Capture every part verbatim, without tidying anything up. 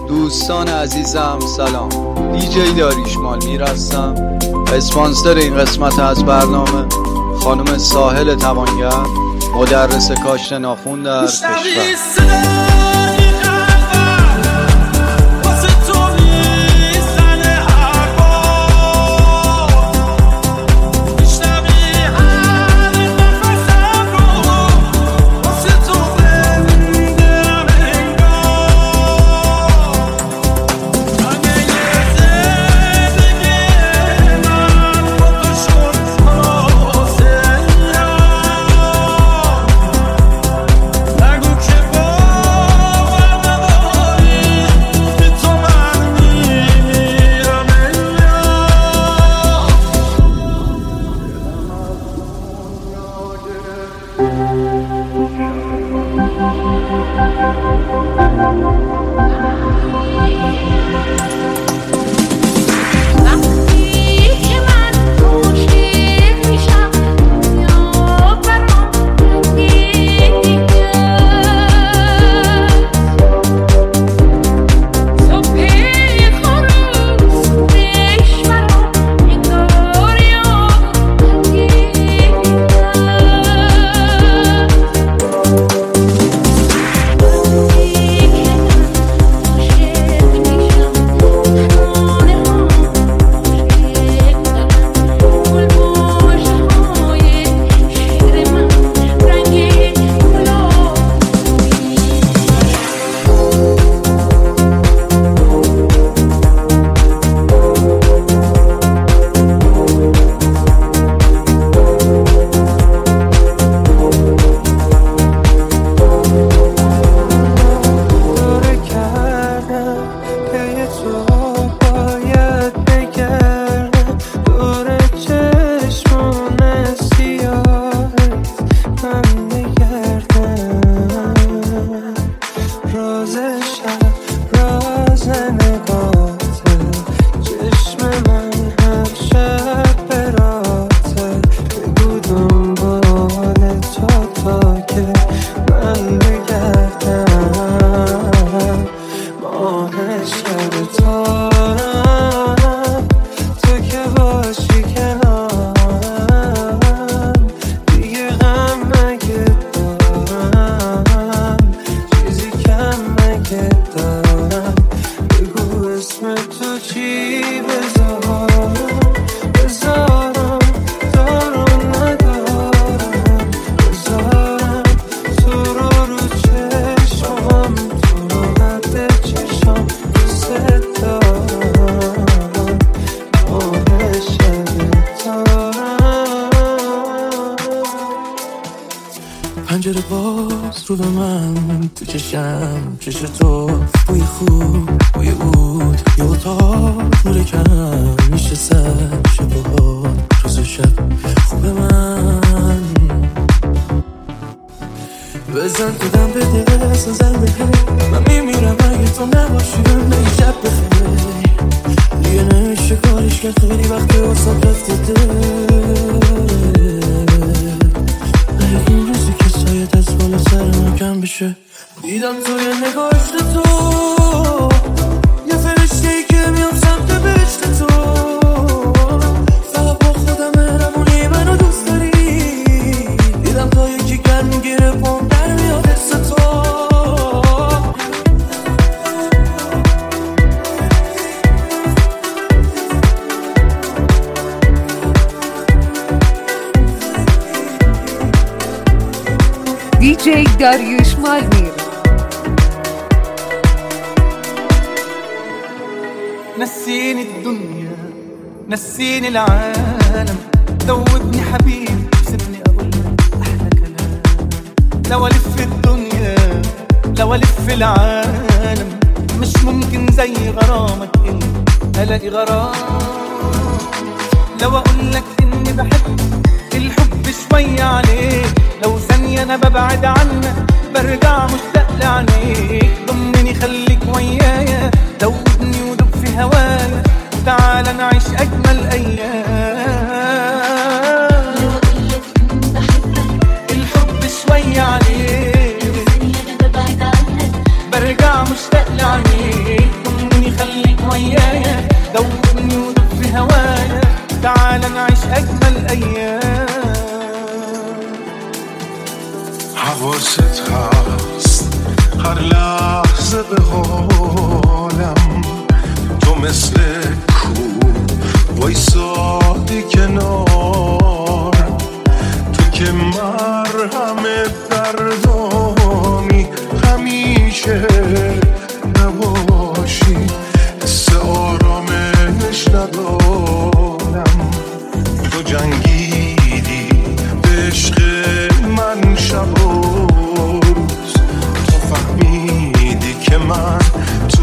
دوستان عزیزم سلام، دیجی داریوشمال میر هستم. اسپانسر این قسمت از برنامه خانم ساحل توانگر، مدرس کاشت ناخن در کشور. پنجره باز رو به من تو چشم، چش تو بوی خوب بوی عود، یه اتاق نور کم میشه سر شب ها روز و شب خوب من بزن تو دم بده اصلا زنده من میمیرم اگه تو نباشی بهم بگی شب بخیر دیگه نمیشه کارش کرد خیلی وقت واسم رفته دل اون روزی که سایت از بالا سر من کم بشه دیدم توی نگاهش تو یه فرشته ای که میام سمت بهشت تو فقط با خودم مهربونی منو دوست داری دیدم تا یکی گر میگیره پام در میاد حس تو دیجی داریوشمال میر. نسيني الدنيا نسيني العالم ذوبني حبيبي سيبني اقول احلى كلام لو الف الدنيا لو الف العالم مش ممكن زي غرامك انت الاقي غرام لو اقول لك اني بحب الحب شوية عليك لو ثانية انا ببعد عنك برجع مشتاق لعينيك ضمني خليك ويايا دوبني ودوب في هوايا وتعالى نعيش اجمل ايام لو اقولك اني بحبك الحب شوية عليك لو ثانية انا ببعد عنك برجع مشتاق لعينيك حواست هست هر لحظه به حالم، تو مثل کو وایسادی کنار، تو که مرهم دردانی همیشه نباشی، حس آرامش ندارم، تو جنگیدی به عشق من شب و روز، تو فهمیدی که من تو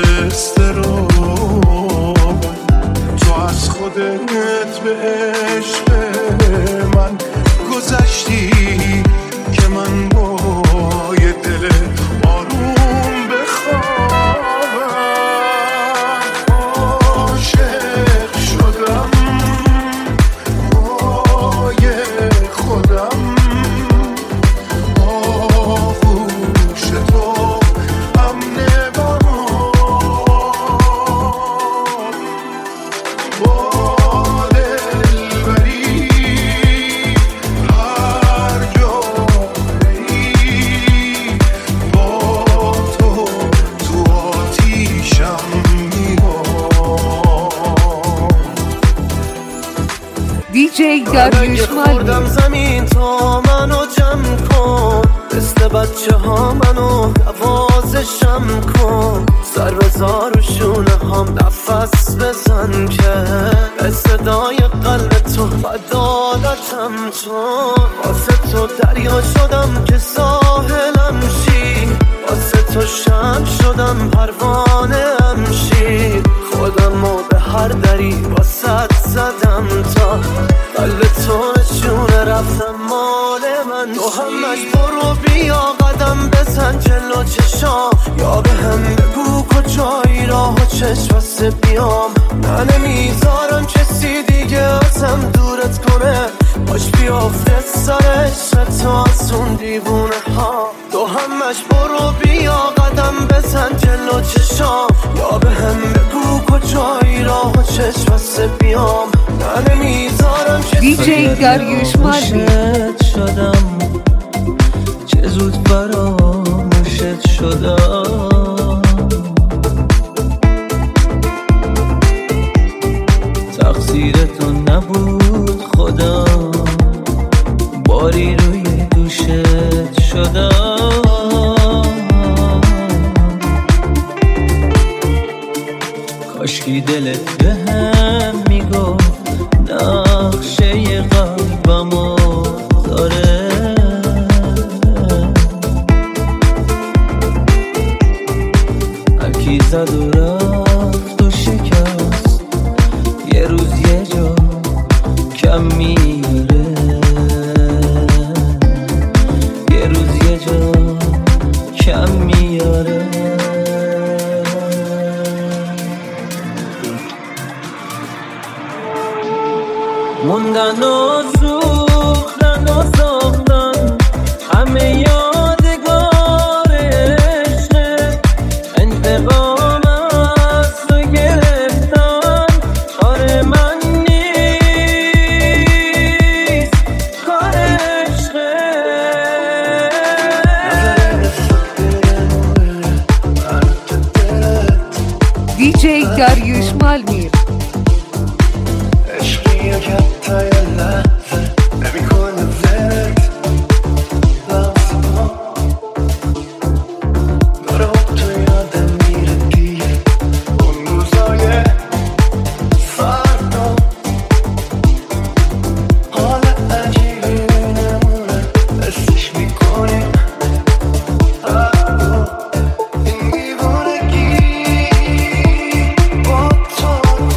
استرابم، تو از خودت به عشق من گذشتی که من با یه دل آروم بخوابم، عاشق شدم با یه خودم، آغوش تو امن برام، با دلبری هر جا بری، با تو تو آتیشم میام. دیجی داریوش مالمی. خوردم زمین تا منو جمع کن، مثل بچه ها منو نوازشم کن، سر بزار و شونه هم نفس بزن که به صدای قلب تو بدالتم تو، واسه تو دریا شدم که ساحلم شی، واسه تو شم شدم پروانه هم شی، خودمو به هر دری واسه زدم تا قلب تو نشونه رفتم مال من، تو همش برو بیا قدم بزن جلو چشام، یا به هم بگو کجایی راه و چشم بسته بیام، نه نمیذارم کسی دیگه ازم دورت کنه، باش بیافته سرش تو از اون دیوونه ها، تو همش برو بیا قدم بزن جلو چشام، یا به هم بگو کجایی راه و چشم بسته بیام، نه نمیذارم دیجی داریوش مالمی. شدم چه زود فراموشت شدم، تقصیر تو نبود خدا، باری روی دوشت شدم، کاشکی دلت به هم میگفت نقشه قلبمو داره، هرکی زد و رفت و شکست، یه روز یه جا کم میاره، یه روز یه جا کم میاره، موندن و سوختن و ساختن همه یادگار عشق، انتقام از تو گرفتن کار من نیست، کار عشقه. دیجی داریوش مالمی. این دیوانگی با تو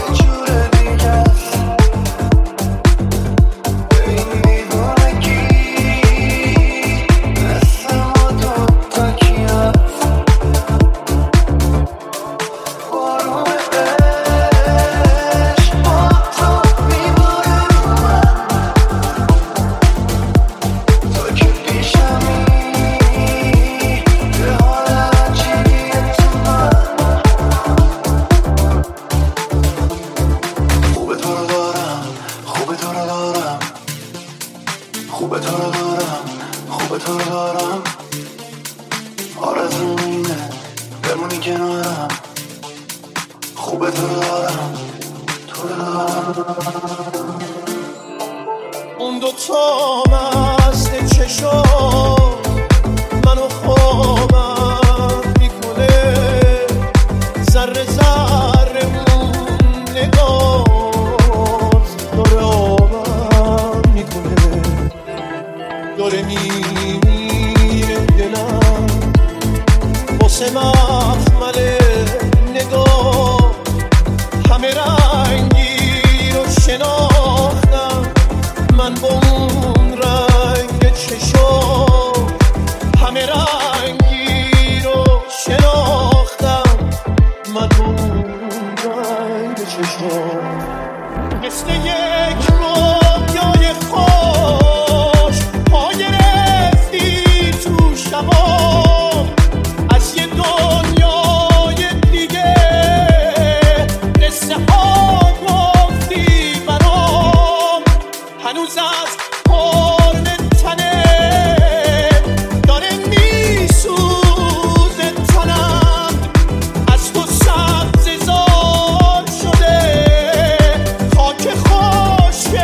کنارم خوبه تو دارم تو دارم اون دوتا مست چشم منو خوابم میکنه ذره ذره اون نگاه داره آبم میکنه داره میمیره دلم واسه مخمل نگاه همه رنگی رو شناختم من با اون رنگ چشم همه رنگی رو شناختم من با اون رنگ چشم مثل یک رویای خوش پا گرفتی تو شبام از یه دنیای دیگه قصه ها گفتی برام هنوز از قرن تنه داره میسوزه تنم از تو سبز زار شده خاک خشک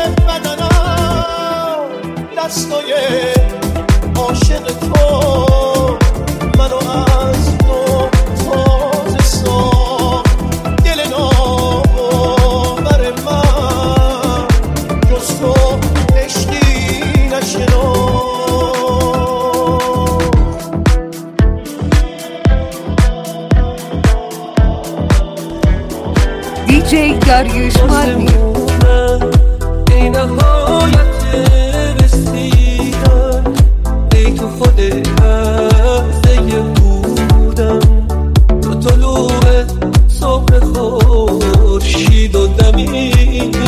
بدنم دستای عاشق تو منو از نو تازه ساخت دل ناباور من جز تو عشقی نشناخت دیجی داریوش مالمیر. ای نهایت رسیدن ای تو خود لحظه بودم تو طلوع صبح خورشید و دمیدن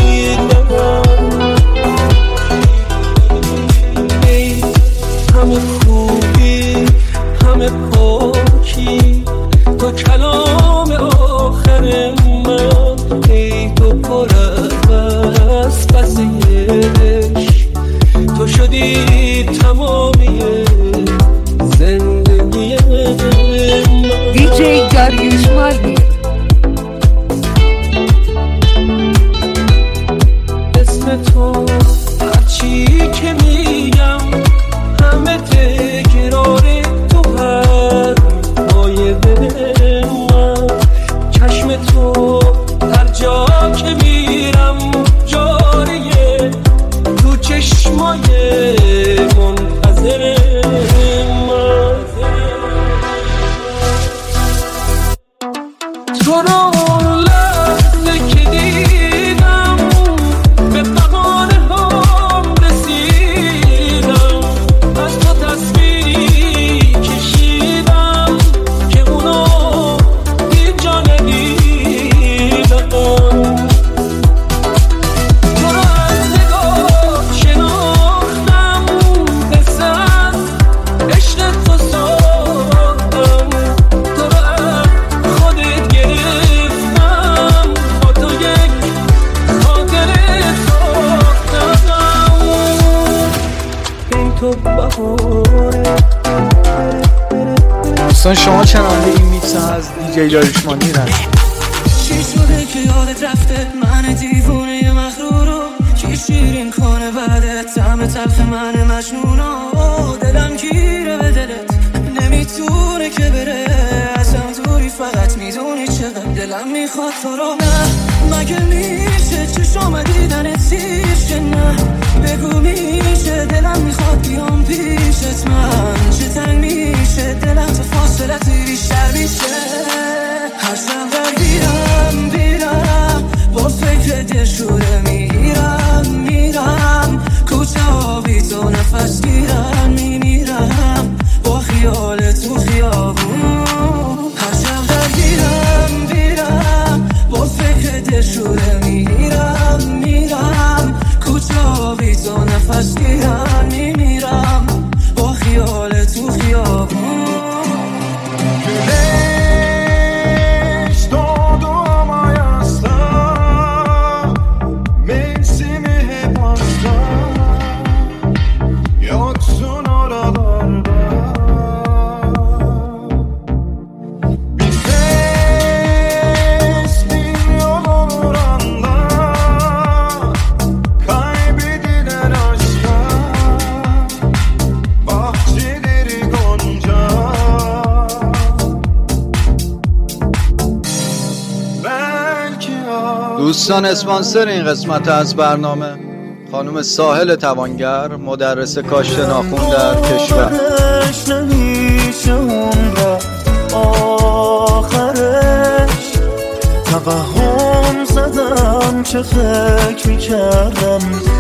ای همه خوبی همه پاکی تو کلام آخر من ای تو پر از قضیهش تو شدی تمامی زندگی من دیجی داریوش مالمیر. اسم تو هرچی که میگم همه تکرار تو هر پای من چشم تو هر جا که میرم جاریه تو چشمای منتظر من تو رو لحظه که دیدم به بهانه هم رسیدم از تو تصویری کشیدم که اونو هیچ جا ندیدم تو رو از نگاه شناختم قصه از عشق تو ساختم تو رو از خودت گرفتم با تو یک خاطره ساختم این تو بهاره دوستان شما چنانده این میکس از دیجی داریوش مالمیر هست. چی شده که یادت رفته من دیوونه مغرورو کی شیرین کنه بعدت طعم تلخ من مجنونو دلم گیره به دلت نمیتونه که بره ازم دوری فقط میدونی چقدر دلم میخواد تو رو نه مگه میشه چشم دیدنت سیشه نه بگو میشه دلم میخواد بیام پیشت من چه تنگ میشه دلم تو فاصلت بیشتر میشه هر شب برگیرم بیرم با فکر دلشوره میرم میرم کوچه ها بی تو نفس گیرم میمیرم با خیال تو خیابون هر شب برگیرم بیرم با فکر دلشوره میرم میرم کوچه ها بی تو نفس گیرم میمیرم با خیال تو خیابون دوستان، اسپانسر این قسمت از برنامه خانم ساحل توانگر، مدرس کاشت ناخون در کشور. نمیشه اون رفت آخرش، توهم زدم چه فکر میکردم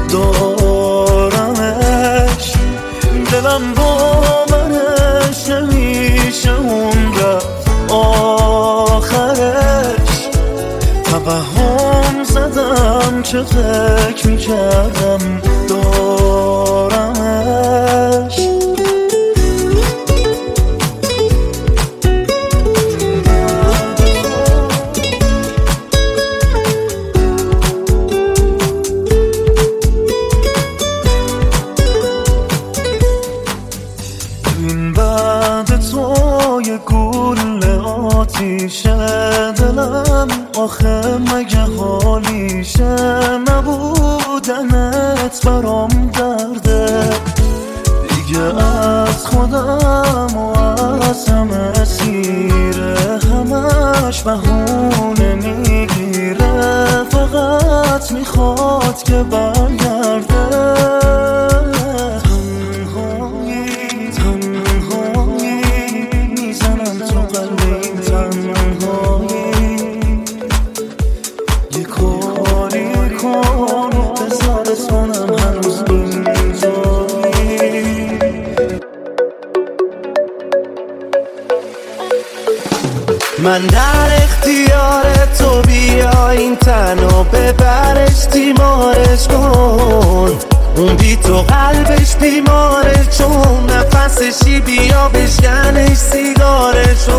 دارمش، دلم باورش نمیشه اون رفت آخرش، توهم زدم چه فکر میکردم دارمش. این بعد تو یه گل آتیشه دلم، آخه مگه حالیشه نبودنت برام درده، دیگه از خودم و از همه سیره، همش بهونه میگیره، فقط میخواد که برگرده. تنهایی تنهایی میزنم تو قلب این تنهایی، یه کاری کن بذارت کنم هنوز اینجایی. من در اختیار تو، بیا این تنو ببرش تیمارش کن، اون بی تو قلبش بیماره چون نفسشی، بیا بشکنش سیگارشو.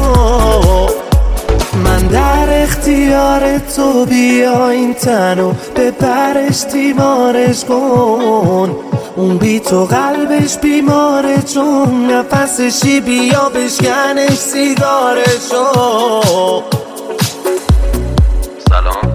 من در اختیار تو، بیا این تنو ببرش تیمارش کن، اون بی تو قلبش بیماره چون نفسشی، بیا بشکنش سیگارشو. سلام،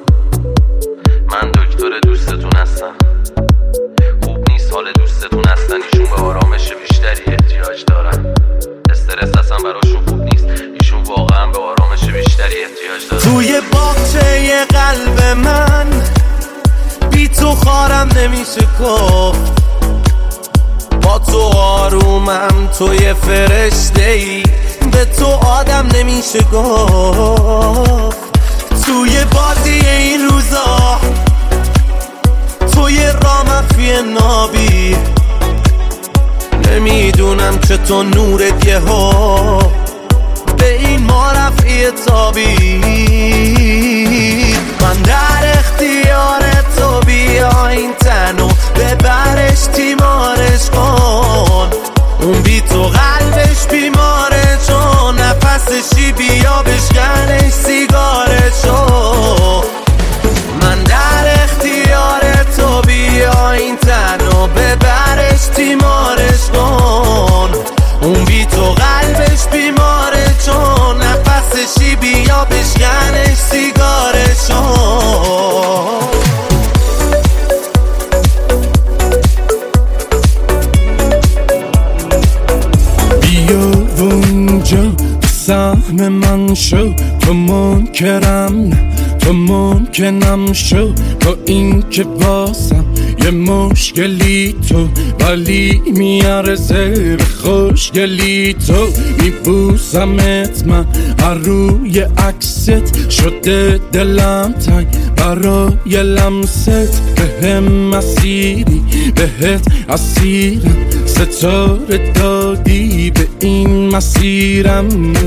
من دکتر دوستتون هستم. خوب نیست حال دوستتون هستن، ایشون به آرامش بیشتری احتیاج دارن، استرس اصلا براشون خوب نیست، ایشون واقعا به آرامش بیشتری احتیاج دارن. توی باغچه قلب من بی تو خارم نمیشه گفت، با تو آرومم، توی فرشته ای، به تو آدم نمیشه گفت. توی بازی این روزا، توی رامفی نابی، نمیدونم چطور نورت یه ها به این ما رفعی تابی. من در اختیار تو، بیا این تنو ببرش تیمارش کن، اون بی تو قلبش بیماره چون نفسشی، بیا بشکنش سیگارشو. من در اختیار تو، بیا این تنو ببرش تیمارش کن، اون بی تو قلبش بیماره چون نفسشی، بیا بشکنش سیگارشو. بیا اونجا سهم من شو، تو منکرم نه، تو ممکنم شو، با این که باسم یه مشکلی تو، ولی میارزه به خوشگلی تو. میبوسمت من هر روی عکست، شده دلم تنگ برای لمست، به هم مسیری بهت اسیرم، ستاره دادی به این مسیرم.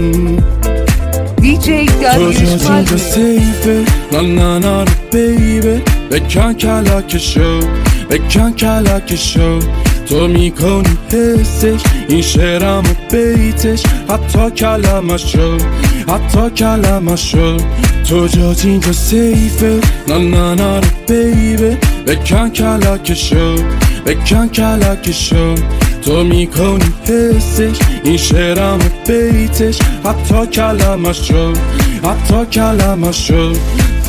دی جی داریوش مالمی سیفه نا نا نا بیبه، بکن کلکشو بکن کلکشو، تو میکنی حسش این شعرم و بیتش، حتی کلمشو حتی کلمشو. تو جات اینجا سیفه نا نا نا بیبه، بکن کلکشو بکن کلکشو، تو میکنی حسش این شعرم و بیتش، حتی کلمشو حتی کلمشو.